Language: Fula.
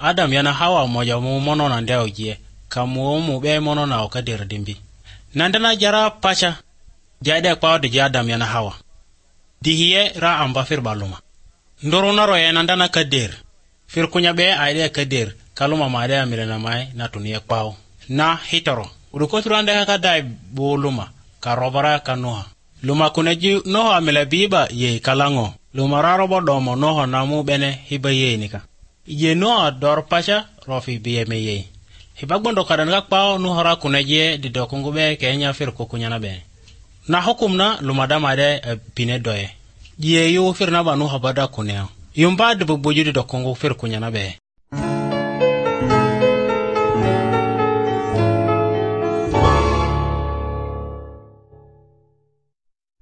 Adam yana Hawa moja mu mono na ndeo jie kamu mu be mono na okadir dimbi nandana jara pacha jade kwa de Adam yana Hawa dihiye ra amba fir baluma ndoro naro yana ndana kadir fir kunya be aide kadir kaluma maade amirena mai na tuniye kwao na hitoro urukoturande ka dai boluma ka robara kanoha luma kuneji noho amela biba ye kalango luma rarobo domo noho namu bene hiba ye nika ye no dor pacha rofi biye me ye hibagbondo kadan ga kwao no hora kuneje di dokungu be kenya fir ko kunyana be na hukumna luma dama de pine doye ye yo fir na banu habada kuneo yumba de bojude dokungu fir kunyana be